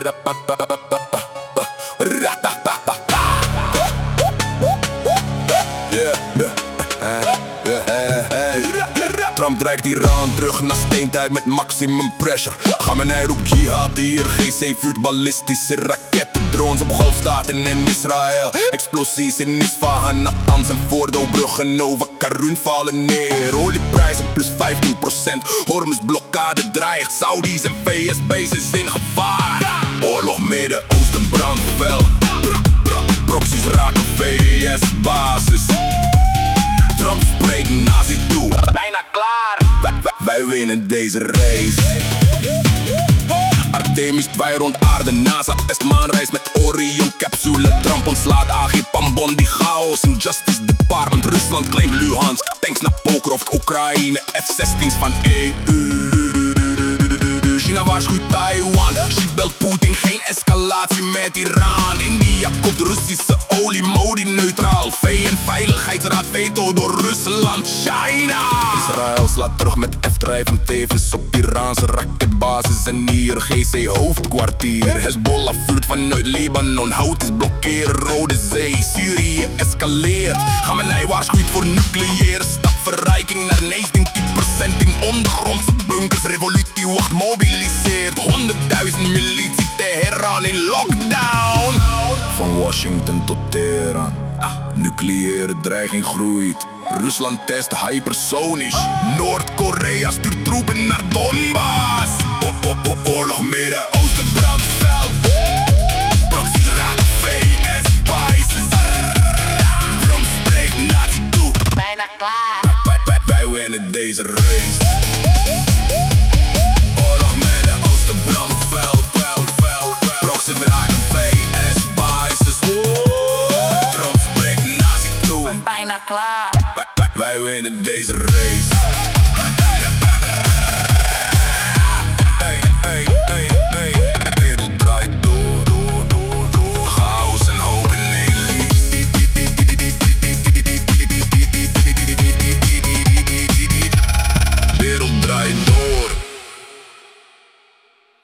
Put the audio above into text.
Trump dreigt Iran terug naar steentijd met maximum pressure. Khamenei roept jihad hier, GC vuurt ballistische raketten. Drones op golfstaten in Israël, explosies in Isfahan, Natanz en Voordobruggen over Karun vallen neer. Olieprijzen plus 15%, Hormuzblokkade dreigt, Saudis en VS-bases in gevaar. Oorlog Midden-Oosten brandt fel, proxies raken VS-basis. Trump spreekt nazi toe, bijna klaar. Wij winnen deze race. Artemis 2 rond aarde, NASA test maanreis met Orion-capsule. Trump ontslaat Agir Pambon, die chaos in Justice Department. Rusland claimt Luhansk, tanks naar Pokrov, Oekraïne, F-16's van EU. China waarschuwt Taiwan, Xi belt Poetin, geen escalatie met Iran. India koopt Russische olie, Modi neutraal. VN-veiligheidsraad veto door Rusland, China. Israël slaat terug met F-drijven, tevens op Iraanse raketbasis en hier GC-hoofdkwartier. Hezbollah vuurt vanuit Libanon, Houthis blokkeren Rode Zee. Syrië escaleert, Khamenei waarschuwt voor nucleaire stapverrijking naar 19% in ondergrondse bunkers. Revolutie wordt mobiliseerd, 100.000 militie Teheran in lockdown. Van Washington tot Teheran, nucleaire dreiging groeit. Rusland test hypersonisch, Noord-Korea stuurt troepen naar Donbass. Oorlog Midden-Oosten brandt fel, proxies raken VS-bases. Trump spreekt nazi toe, bijna klaar. Wij winnen deze race. Oorlog Midden-Oosten brandt fel, proxies raken VS-bases. Trump spreekt nazi toe, bijna klaar. Wij winnen deze race.